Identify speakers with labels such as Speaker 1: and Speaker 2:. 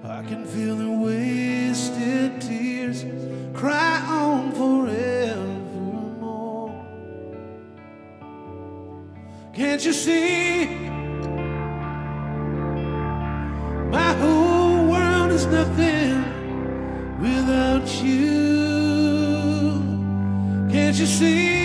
Speaker 1: I can feel the wasted tears cry on forevermore. Can't you see? My whole world is nothing without you. Can't you see?